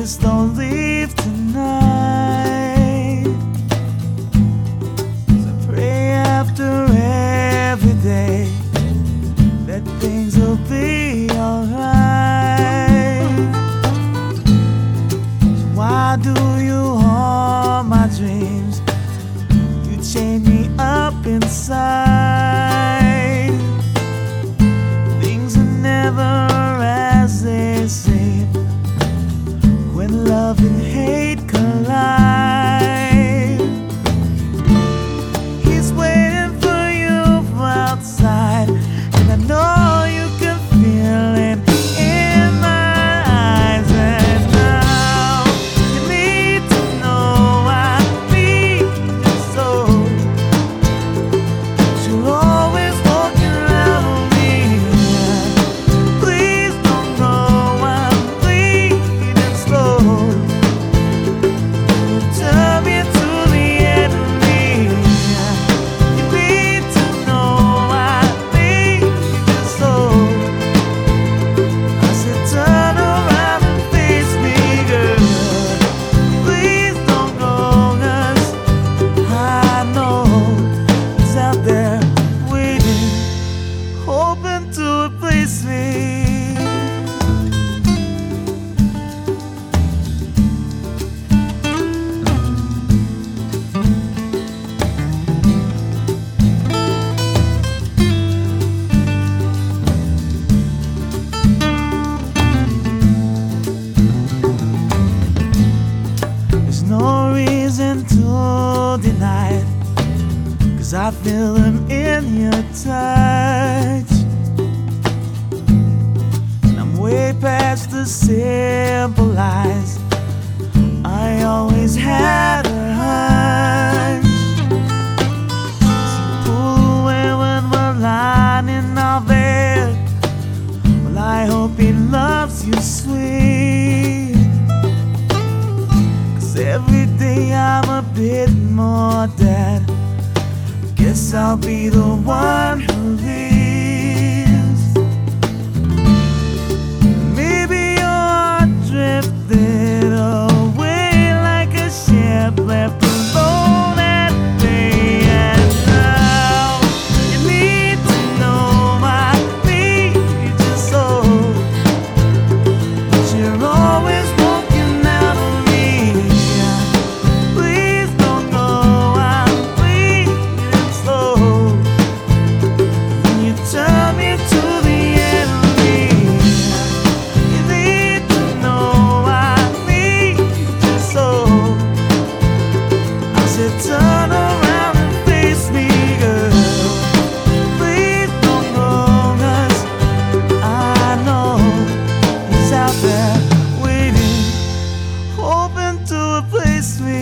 Please don't leave tonight. 'Cause I pray after every day that things will be alright. So why do you harm my dreams? You chain me up inside. Things are never as they seem when love and hate collide. He's waiting for you outside, and I know you can feel it in my eyes. And now you need to know I need you so. You're always walking around me. Please don't go, I'm bleeding slow. You turn me to the enemy. You need to know I need you so. I said turn around and face me, girl. Please don't go, 'cause I know it's out there waiting, hoping to replace me. There's no reason to deny it, 'cause I feel them in your touch. And I'm way past the simple lies. I always had a hunch. So pull away when we're lying in our bed. Well, I hope he loves you sweet, 'cause every day I'm a bit more dead. Guess I'll be the one who leaves. Maybe you're drifted away like a ship left alone at sea. And now you need to know I need you so. But you're always walking out on me. Please don't go, I'm bleeding slow. When you turn me to the enemy, you need to know I need you so. I said turn around and face me, girl. Please don't go, 'cause I know he's out there waiting, hoping to replace me.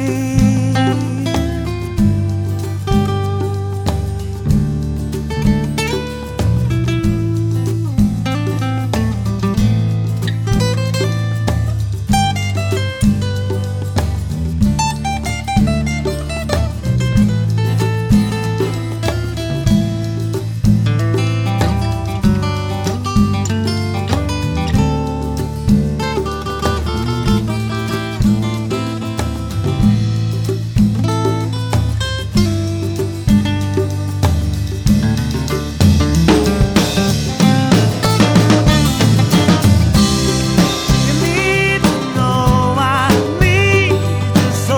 You need to know I need you so.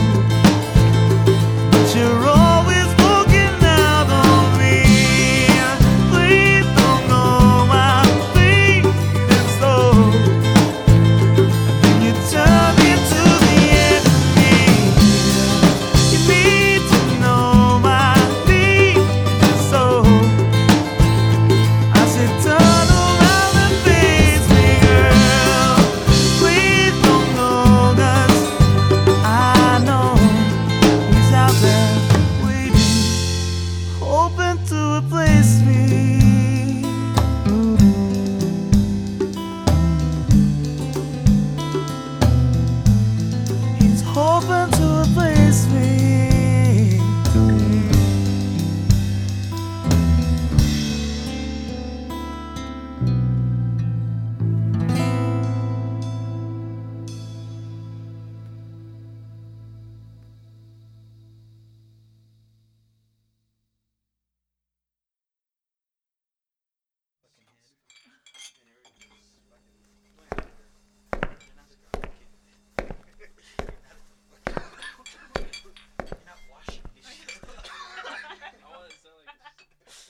But you're always walking out on me. Please don't go, I'm bleeding slow. When you turn me to the enemy, you need to know I need you so. I said turn around and face me, girl. Please don't go, 'cause I know he's out there waiting, hoping to replace me. He's hoping to replace me.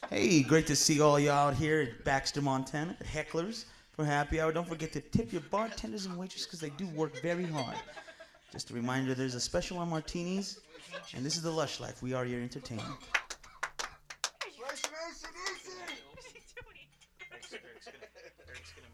Hey, great to see all y'all out here at Baxter, Montana, at Hecklers for happy hour. Don't forget to tip your bartenders and waitresses because they do work very hard. Just a reminder, there's a special on martinis, and this is the Lush Life. We are your entertainment.